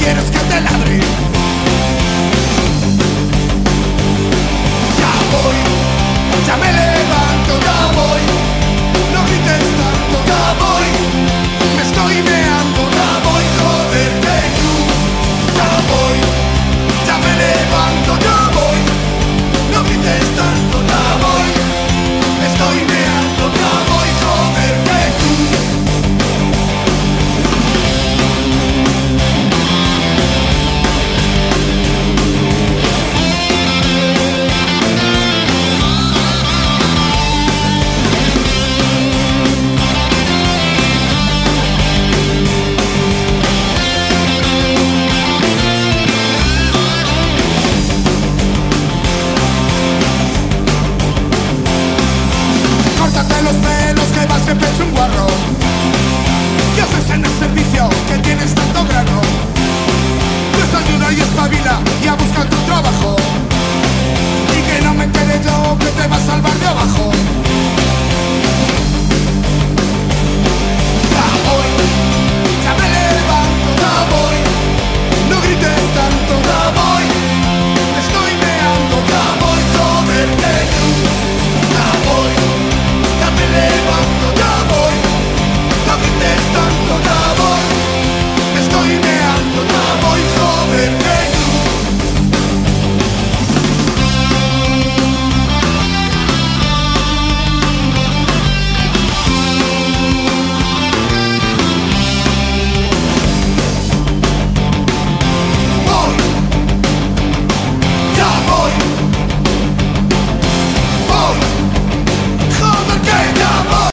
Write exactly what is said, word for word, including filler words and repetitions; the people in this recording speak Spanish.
quieres que te ladre. Ya voy, ya me levanto, ya voy. No grites tanto, ya voy. Me estoy meando, ya voy, joder, que tú. Ya voy, ya me levanto, ya voy. No grites tanto, ya voy. Me estoy meando, ya voy, joder, que tú. Córtate los pelos que vas siempre hecho un guarro. ¿Qué haces en el servicio que tienes tanto grano? Desayuna y espabila y a buscar tu trabajo. Y que no me entere yo que te va a salvar de abajo.